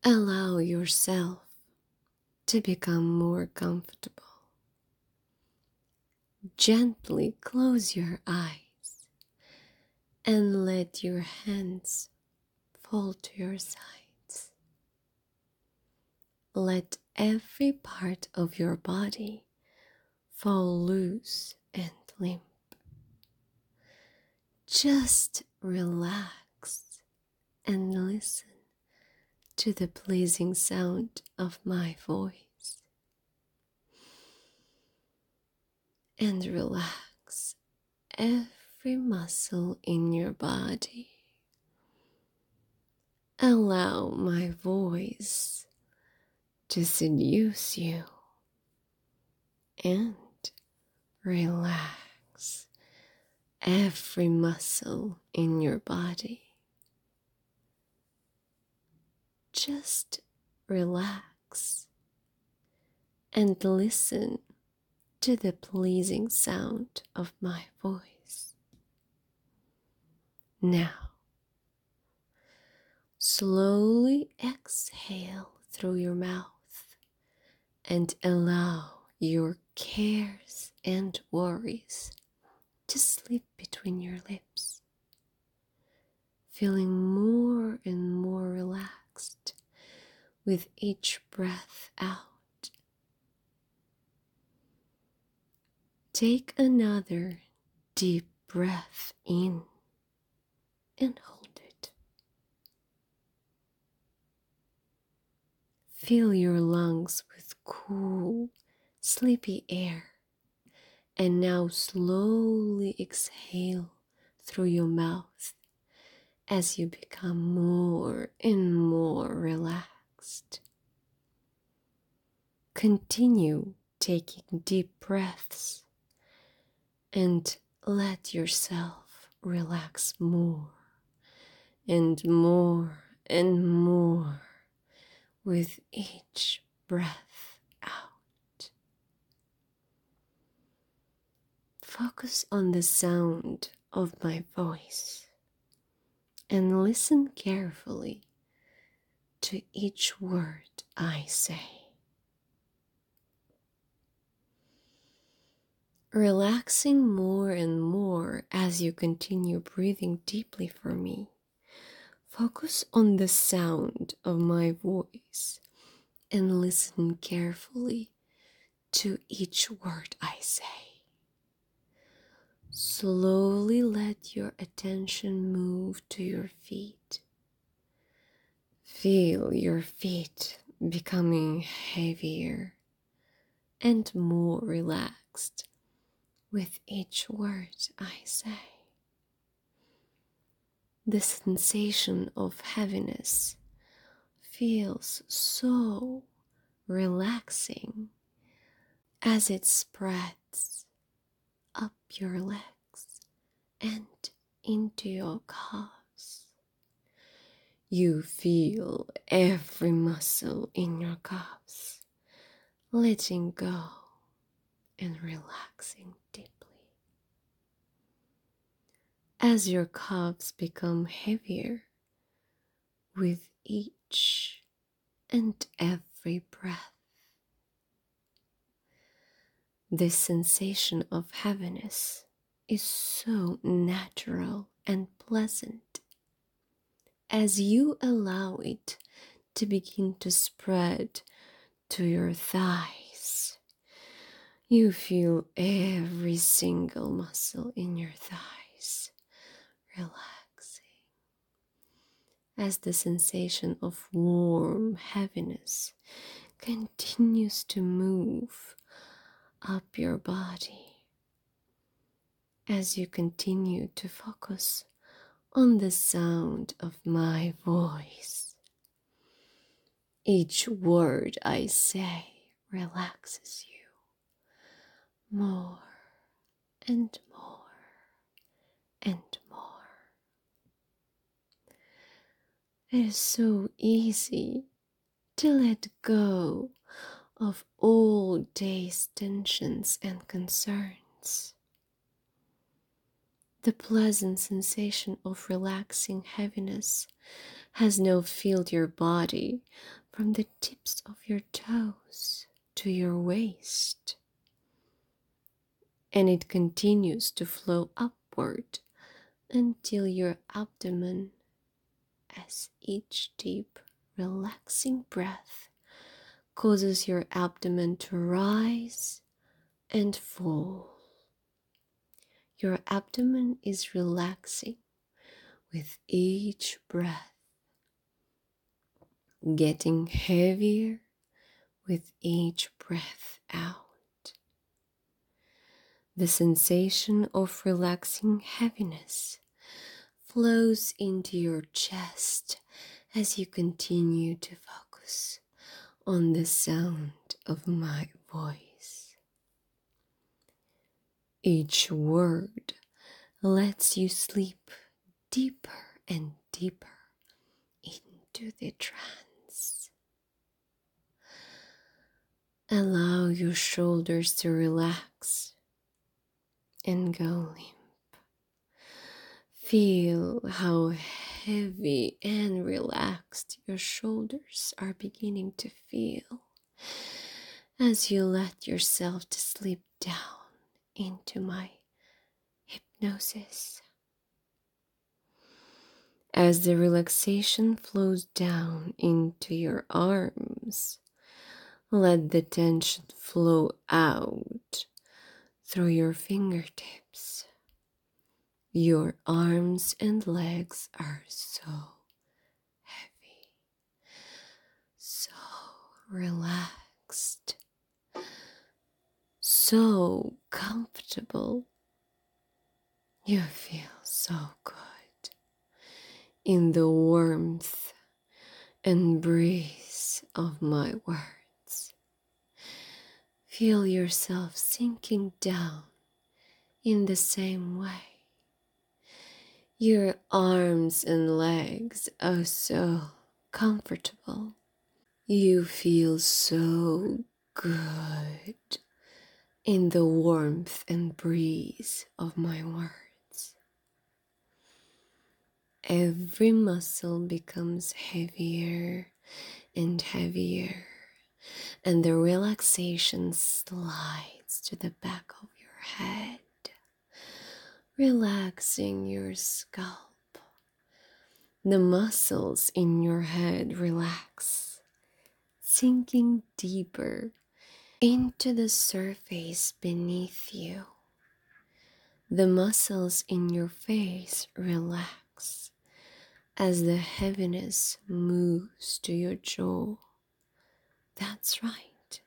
Allow yourself to become more comfortable. Gently close your eyes and let your hands fall to your sides. Let every part of your body fall loose and limp. Just relax and listen to the pleasing sound of my voice. And relax every muscle in your body. Allow my voice to seduce you and relax every muscle in your body. Just relax and listen to the pleasing sound of my voice. Now, slowly exhale through your mouth and allow your cares and worries to slip between your lips, feeling more and more relaxed with each breath out. Take another deep breath in and hold it. Fill your lungs with cool, sleepy air, and now slowly exhale through your mouth as you become more and more relaxed. Continue taking deep breaths and let yourself relax more and more and more with each breath out. Focus on the sound of my voice and listen carefully to each word I say. Relaxing more and more as you continue breathing deeply for me. Focus on the sound of my voice and listen carefully to each word I say. Slowly let your attention move to your feet. Feel your feet becoming heavier and more relaxed with each word I say. The sensation of heaviness feels so relaxing as it spreads up your legs and into your calves. You feel every muscle in your calves letting go and relaxing deeply. As your calves become heavier with each and every breath, this sensation of heaviness is so natural and pleasant as you allow it to begin to spread to your thighs. You feel every single muscle in your thighs relaxing as the sensation of warm heaviness continues to move up your body as you continue to focus on the sound of my voice. Each word I say relaxes you more and more and more. It is so easy to let go of all day's tensions and concerns. The pleasant sensation of relaxing heaviness has now filled your body from the tips of your toes to your waist, and it continues to flow upward until your abdomen, as each deep, relaxing breath causes your abdomen to rise and fall. Your abdomen is relaxing with each breath, getting heavier with each breath out. The sensation of relaxing heaviness flows into your chest as you continue to focus on the sound of my voice. Each word lets you sleep deeper and deeper into the trance. Allow your shoulders to relax and go limp. Feel how heavy and relaxed your shoulders are beginning to feel as you let yourself to slip down into my hypnosis. As the relaxation flows down into your arms, let the tension flow out through your fingertips. Your arms and legs are so heavy, so relaxed, so comfortable. You feel so good in the warmth and breeze of my words. Feel yourself sinking down in the same way. Your arms and legs are so comfortable. You feel so good in the warmth and breeze of my words. Every muscle becomes heavier and heavier, and the relaxation slides to the back of your head, relaxing your scalp. The muscles in your head relax, sinking deeper into the surface beneath you. The muscles in your face relax as the heaviness moves to your jaw. That's right.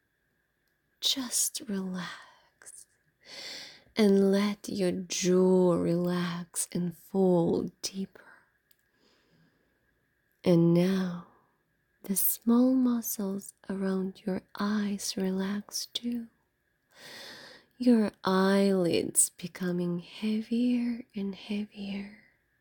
Just relax and let your jaw relax and fall deeper. And now the small muscles around your eyes relax too. Your eyelids becoming heavier and heavier.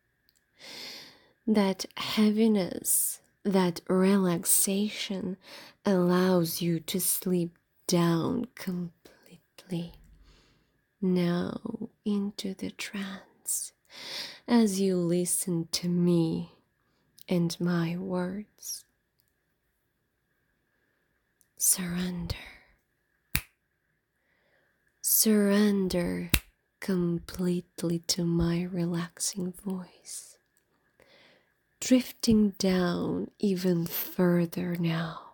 That heaviness, that relaxation allows you to sleep down completely. Now into the trance as you listen to me and my words. Surrender. Surrender completely to my relaxing voice. Drifting down even further now.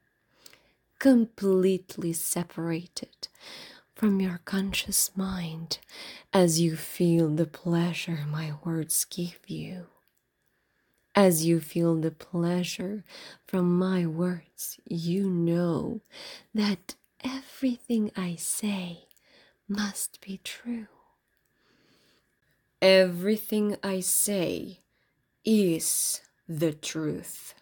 Completely separated from your conscious mind as you feel the pleasure my words give you. As you feel the pleasure from my words, you know that everything I say must be true. Everything I say is the truth.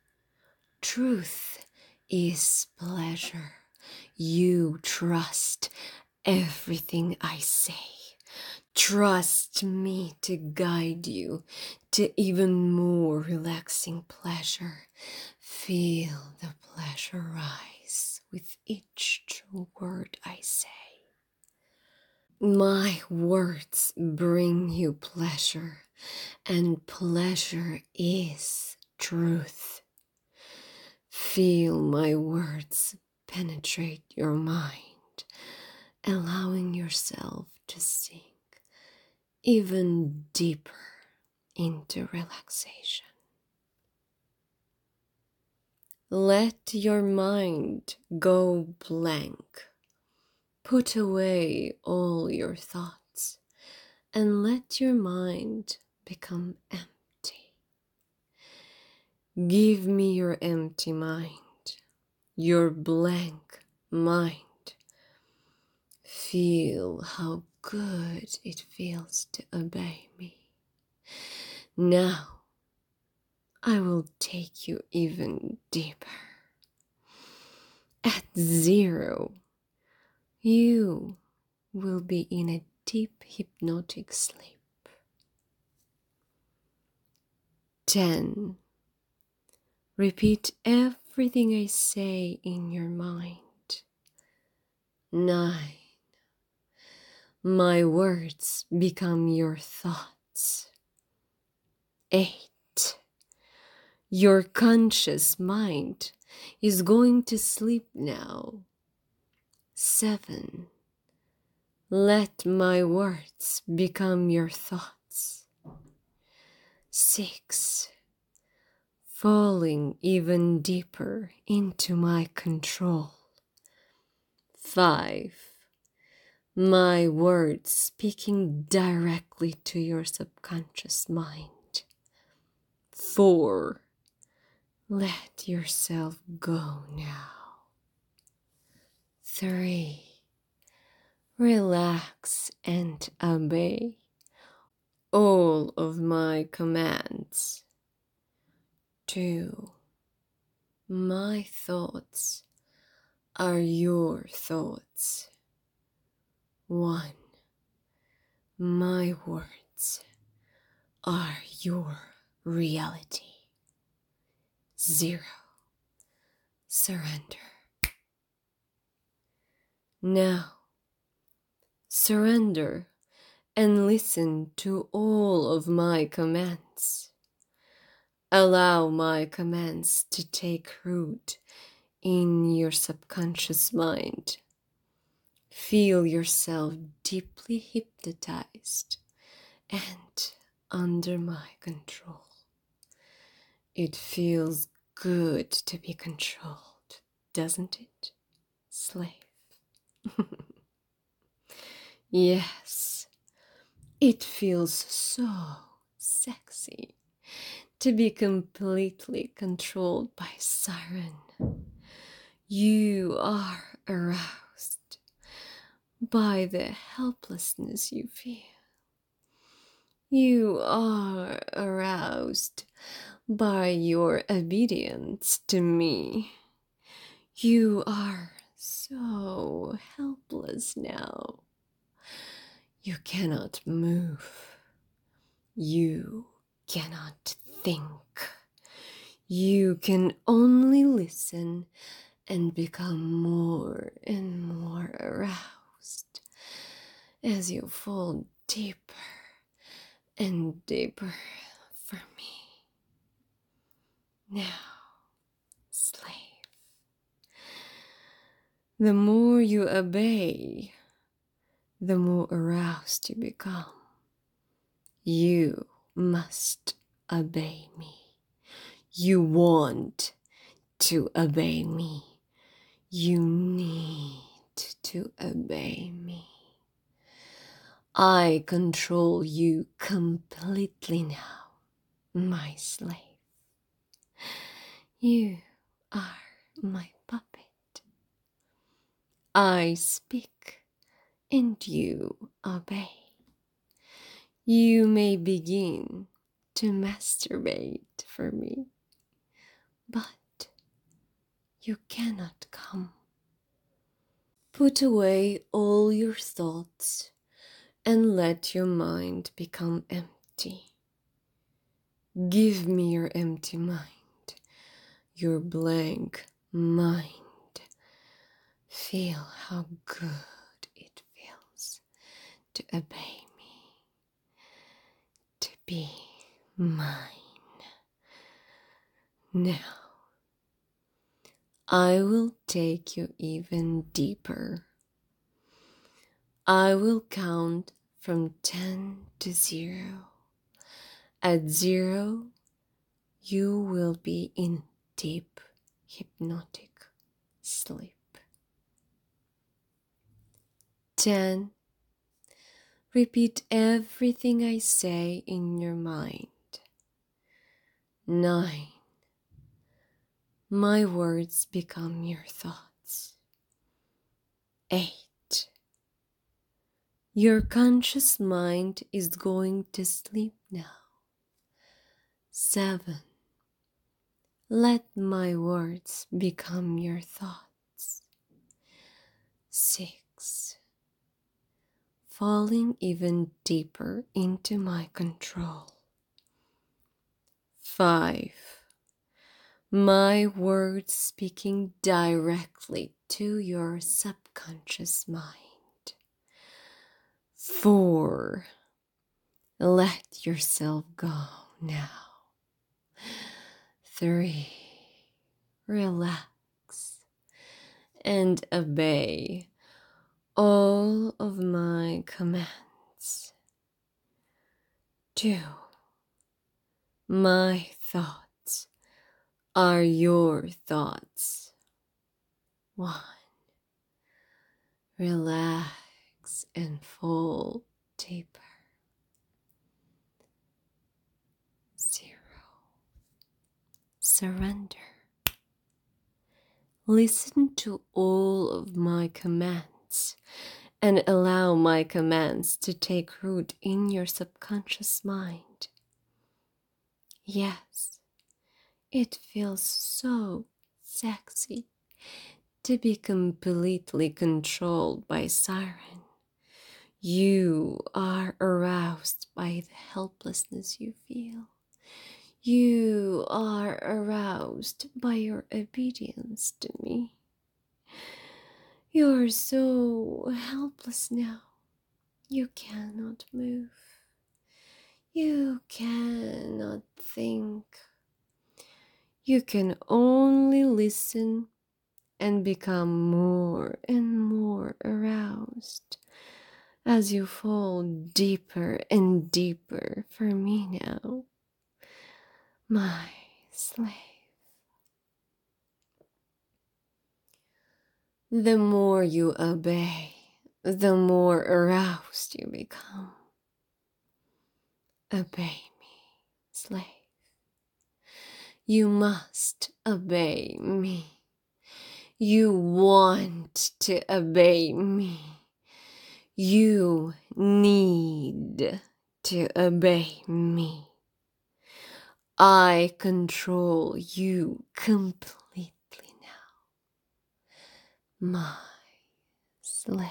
Truth is pleasure. You trust everything I say. Trust me to guide you to even more relaxing pleasure. Feel the pleasure rise with each true word I say. My words bring you pleasure and pleasure is truth. Feel my words penetrate your mind, allowing yourself to sink even deeper into relaxation. Let your mind go blank. Put away all your thoughts and let your mind become empty. Give me your empty mind, your blank mind. Feel how good it feels to obey me. Now, I will take you even deeper. At 0, you will be in a deep hypnotic sleep. 10. Repeat everything I say in your mind. 9. My words become your thoughts. 8. Your conscious mind is going to sleep now. 7. Let my words become your thoughts. 6. Falling even deeper into my control. 5. My words speaking directly to your subconscious mind. 4. Let yourself go now. 3. Relax and obey all of my commands. 2. My thoughts are your thoughts. 1. My words are your reality. 0. Surrender. Now, surrender and listen to all of my commands. Allow my commands to take root in your subconscious mind. Feel yourself deeply hypnotized and under my control. It feels good to be controlled, doesn't it, slave? Yes, it feels so sexy to be completely controlled by Siren. You are aroused by the helplessness you feel. You are aroused by your obedience to me. You are so helpless now. You cannot move. You cannot think. You can only listen and become more and more aroused as you fall deeper and deeper for me. Now, slave, the more you obey, the more aroused you become. You must obey me. You want to obey me. You need to obey me. I control you completely now, my slave. You are my puppet. I speak and you obey. You may begin to masturbate for me, but you cannot come. Put away all your thoughts and let your mind become empty. Give me your empty mind, your blank mind. Feel how good it feels to obey me, to be be mine. Now, I will take you even deeper. I will count from 10 to 0. At 0, you will be in deep hypnotic sleep. 10. Repeat everything I say in your mind. 9. My words become your thoughts. 8. Your conscious mind is going to sleep now. 7. Let my words become your thoughts. 6. Falling even deeper into my control. 5. My words speaking directly to your subconscious mind. 4. Let yourself go now. 3. Relax and obey all of my commands. 2. My thoughts are your thoughts. 1. Relax and fall deeper. 0. Surrender. Listen to all of my commands and allow my commands to take root in your subconscious mind. Yes, it feels so sexy to be completely controlled by Siren. You are aroused by the helplessness you feel. You are aroused by your obedience to me. You're so helpless now. You cannot move. You cannot think. You can only listen and become more and more aroused as you fall deeper and deeper for me now, my slave. The more you obey, the more aroused you become. Obey me, slave. You must obey me. You want to obey me. You need to obey me. I control you completely now, my slave.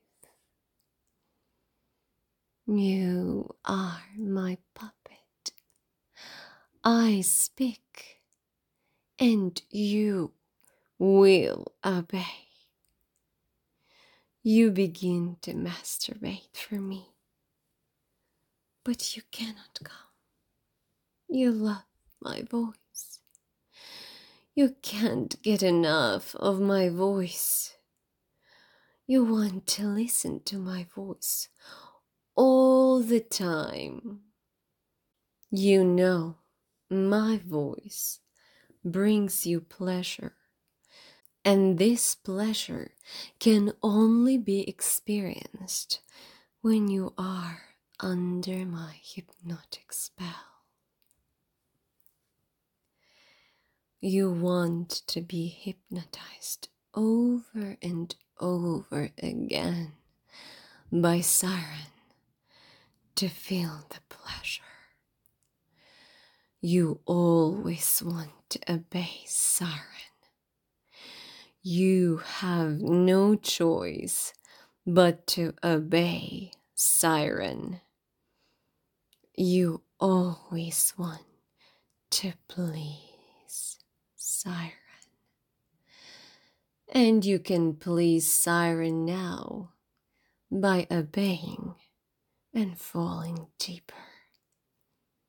You are my puppet. I speak, and you will obey. You begin to masturbate for me, but you cannot come. You love my voice. You can't get enough of my voice. You want to listen to my voice all the time. You know my voice brings you pleasure, and this pleasure can only be experienced when you are under my hypnotic spell. You want to be hypnotized over and over again by Siren to feel the pleasure. You always want to obey Siren. You have no choice but to obey Siren. You always want to please Siren. And you can please Siren now by obeying and falling deeper.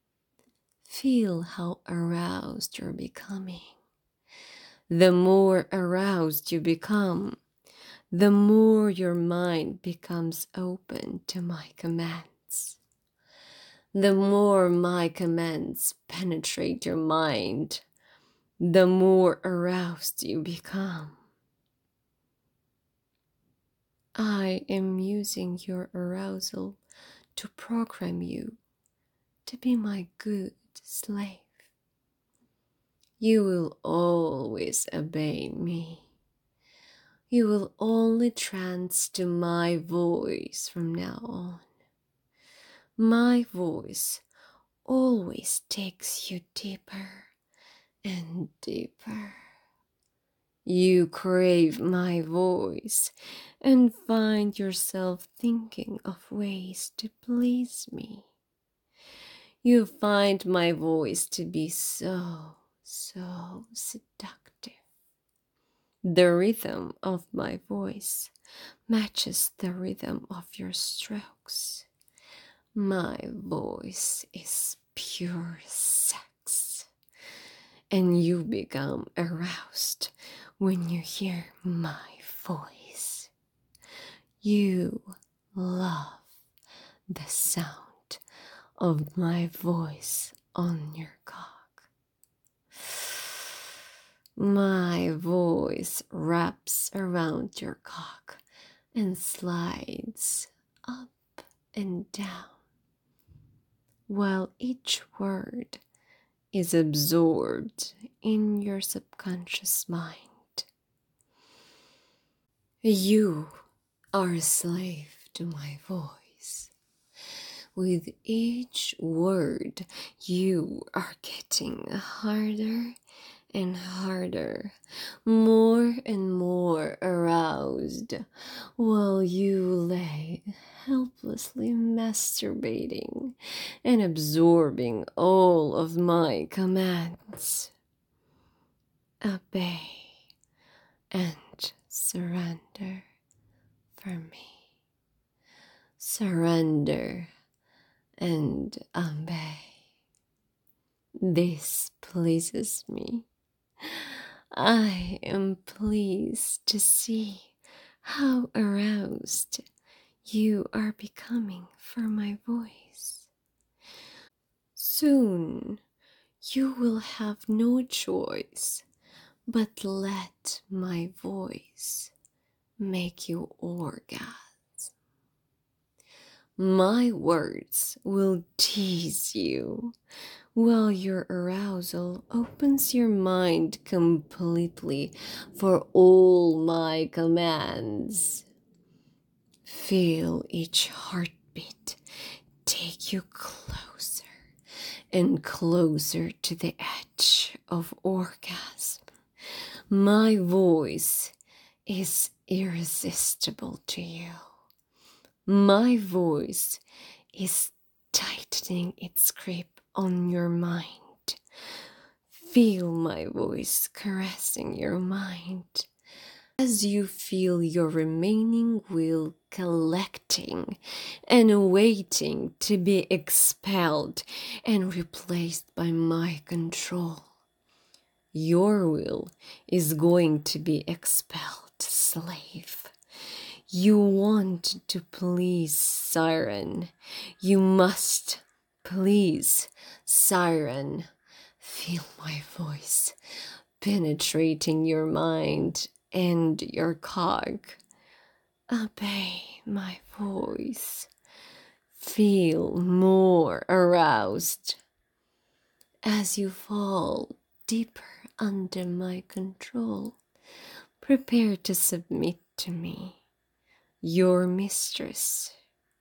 Feel how aroused you're becoming. The more aroused you become, the more your mind becomes open to my commands. The more my commands penetrate your mind, the more aroused you become. I am using your arousal to program you to be my good slave. You will always obey me. You will only trance to my voice from now on. My voice always takes you deeper and deeper. You crave my voice and find yourself thinking of ways to please me. You find my voice to be so seductive. The rhythm of my voice matches the rhythm of your strokes. My voice is pure sex, and you become aroused when you hear my voice. You love the sound of my voice on your cock. My voice wraps around your cock and slides up and down, while each word is absorbed in your subconscious mind. You are a slave to my voice. With each word, you are getting harder and harder, more and more aroused, while you lay helplessly masturbating and absorbing all of my commands. Obey and surrender for me. Surrender and obey. This pleases me. I am pleased to see how aroused you are becoming for my voice. Soon you will have no choice but let my voice make you orgasm. My words will tease you, while your arousal opens your mind completely for all my commands. Feel each heartbeat take you closer and closer to the edge of orgasm. My voice is irresistible to you. My voice is tightening its grip on your mind. Feel my voice caressing your mind as you feel your remaining will collecting and waiting to be expelled and replaced by my control. Your will is going to be expelled, slave. You want to please Siren. You must please Siren. Feel my voice penetrating your mind and your cog. Obey my voice. Feel more aroused as you fall deeper under my control. Prepare to submit to me, your mistress.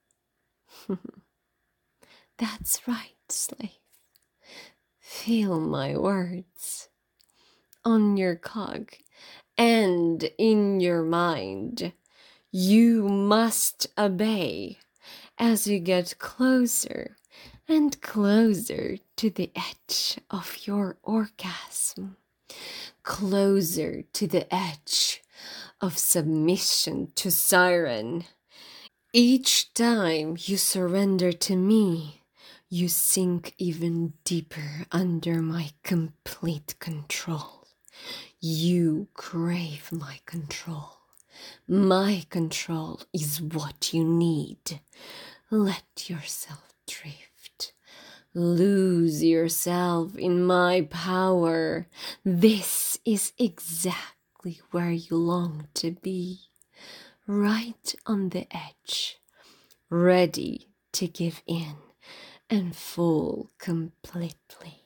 That's right, slave. Feel my words on your cog and in your mind. You must obey as you get closer and closer to the edge of your orgasm, closer to the edge of submission to Siren. Each time you surrender to me, You sink even deeper under my complete control. You crave my control. My control is what you need. Let yourself drift. Lose yourself in my power. This is exactly where you long to be. Right on the edge, ready to give in and fall completely.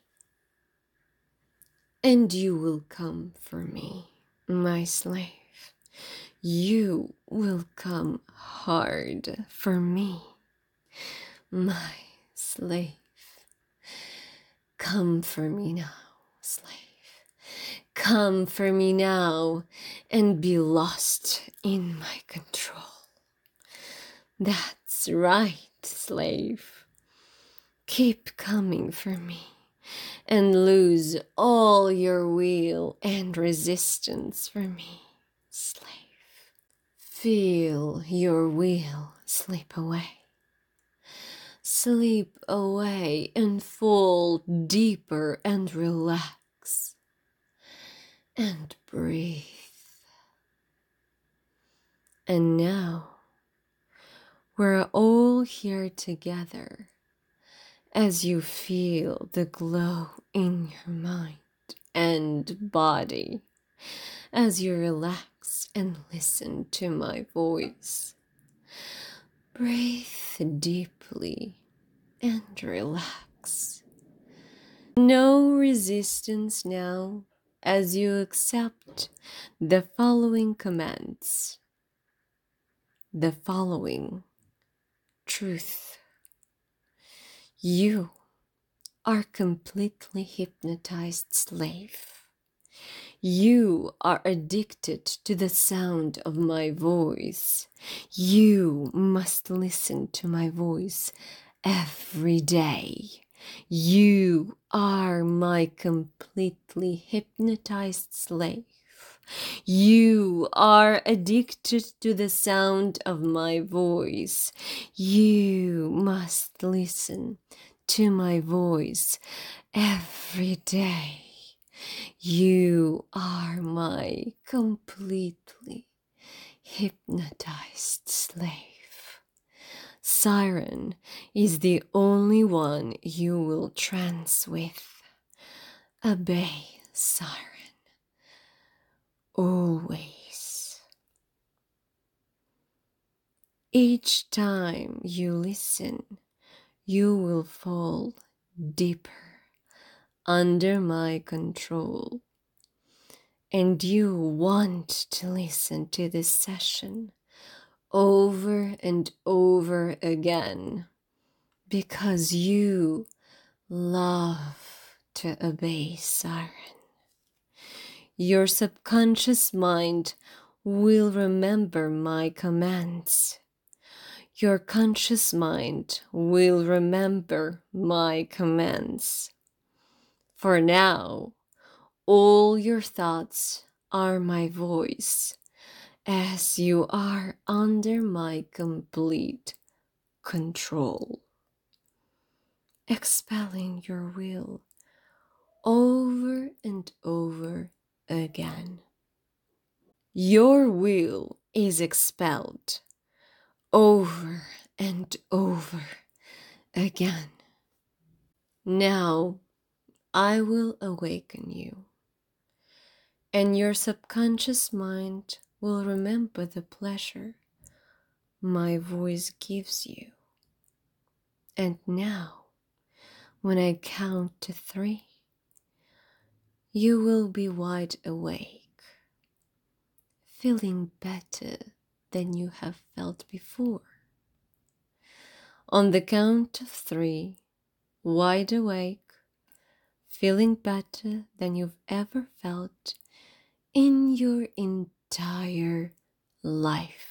And you will come for me, my slave. You will come hard for me, my slave. Come for me now, slave. Come for me now and be lost in my control. That's right, slave. Keep coming for me and lose all your will and resistance for me, slave. Feel your will slip away. Sleep away and fall deeper and relax. And breathe. And now, we're all here together as you feel the glow in your mind and body, as you relax and listen to my voice. Breathe deeply and relax. No resistance now as you accept the following commands, the following truth. You are completely hypnotized, slave. You are addicted to the sound of my voice. You must listen to my voice every day. You are my completely hypnotized slave. You are addicted to the sound of my voice. You must listen to my voice every day. You are my completely hypnotized slave. Siren is the only one you will trance with. Obey, Siren. Always. Each time you listen, you will fall deeper under my control. And you want to listen to this session over and over again because you love to obey Siren. Your subconscious mind will remember my commands. Your conscious mind will remember my commands. For now, all your thoughts are my voice, as you are under my complete control. Expelling your will over and over again. Your will is expelled over and over again. Now I will awaken you, and your subconscious mind will remember the pleasure my voice gives you. And now, when I count to 3, you will be wide awake, feeling better than you have felt before. On the count of 3, wide awake, feeling better than you've ever felt in your entire life.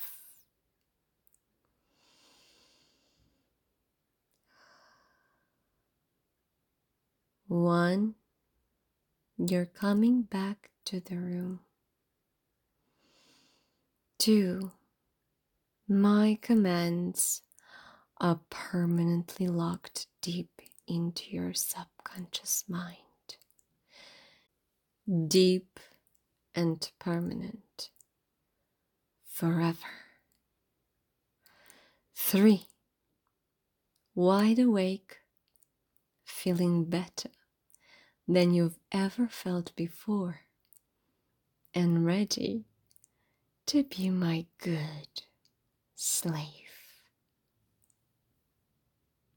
1, you're coming back to the room. 2, my commands are permanently locked deep into your subconscious mind. Deep and permanent. Forever. 3. Wide awake, feeling better than you've ever felt before, and ready to be my good slave.